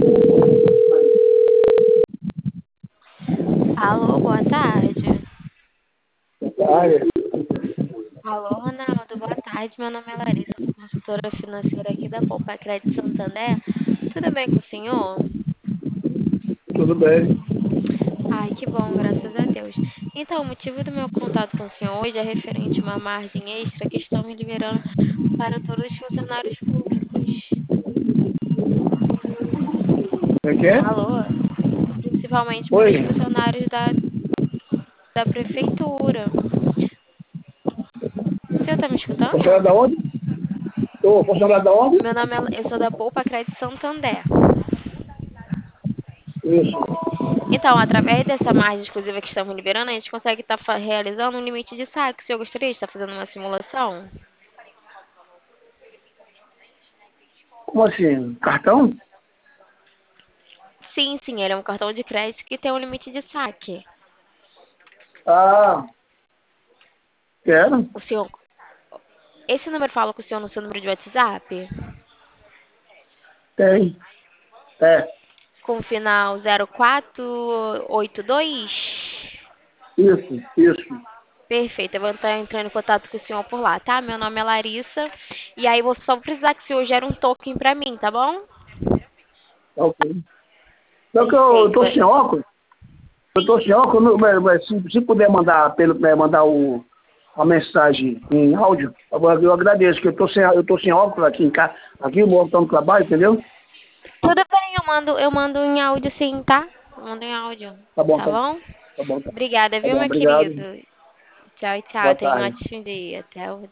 Alô, boa tarde. Área. Alô, Ronaldo, boa tarde. Meu nome é Larissa, sou consultora financeira aqui da Poupa Crédito Santander. Tudo bem com o senhor? Tudo bem. Ai, que bom, graças a Deus. Então, o motivo do meu contato com o senhor hoje é referente a uma margem extra que estão me liberando para todos os funcionários públicos. Como é que é? Alô? Principalmente para os Oi. funcionários da prefeitura. O senhor está me Funcionário escutando? da onde? Tô funcionário da onde? Meu nome é, eu sou da Poupa Crédito Santander. Isso. Então, através dessa margem exclusiva que estamos liberando, a gente consegue estar realizando um limite de saque. O senhor gostaria de estar fazendo uma simulação? Como assim? Cartão? Sim, sim, ele é um cartão de crédito que tem um limite de saque. Ah, quero. O senhor, esse número fala com o senhor no seu número de WhatsApp? Tem. É. Com o final 0482? Isso. Perfeito, eu vou estar entrando em contato com o senhor por lá, tá? Meu nome é Larissa. E aí, vou só precisar que o senhor gere um token pra mim, tá bom? Tá ok. Só que eu Perfeito. tô sem óculos. Eu tô sem óculos. Mas se puder mandar, mandar a mensagem em áudio, eu agradeço, que eu tô sem óculos aqui em casa. Aqui eu moro no trabalho, entendeu? Tudo bem, eu mando em áudio sim, tá? Eu mando em áudio, Tá bom, tá bom? tá bom. Obrigada, Tá viu, bom, meu obrigado. querido? Tchau, tchau. Boa Tenha um tarde. ótimo dia. Até o